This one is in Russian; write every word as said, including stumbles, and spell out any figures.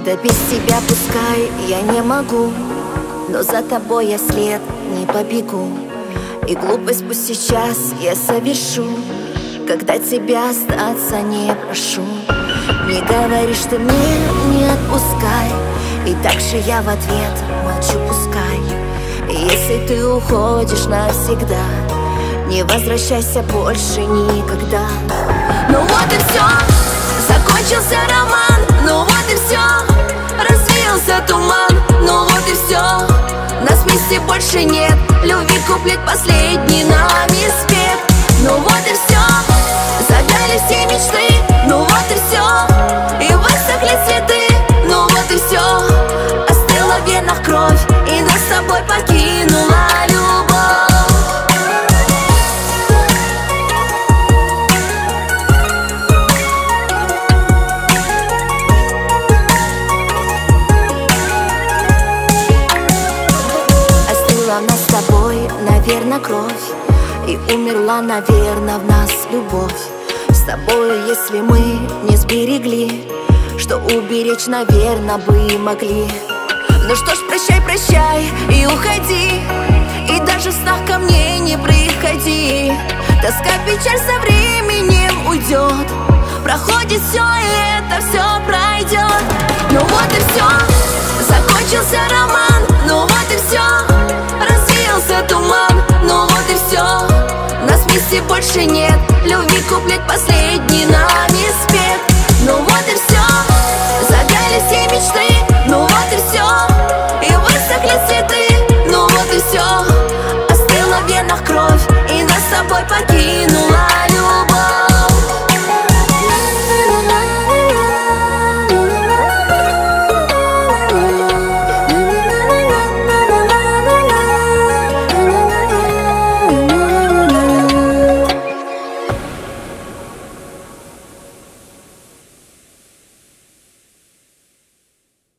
Да без тебя пускай я не могу, но за тобой я след не побегу. И глупость пусть сейчас я совершу, когда тебя остаться не прошу. Не говори, что мир не отпускай, и так же я в ответ молчу, пускай. И если ты уходишь навсегда, не возвращайся больше никогда. Ну вот и все, закончился роман. Ну вот и все, развеялся туман. Ну вот и все, нас вместе больше нет. Любви куплет последний нами спет. Ну вот и все, завяли все мечты. Ну вот и все, и высохли цветы. Ну вот и все, остыла в венах кровь, и нас с тобой покинула любовь. Остыла в нас с тобой, наверно, кровь, и умерла, наверно, в нас любовь. С тобой, если мы не сберегли, что уберечь, наверно, бы могли. Ну что ж, прощай, прощай и уходи, и даже в снах ко мне не приходи. Тоска, печаль со временем уйдет, проходит все, и это все пройдет. Ну вот и все, закончился роман. Ну вот и все, развеялся туман. Ну вот и все, нас вместе больше нет. Любви куплет последний нами спет.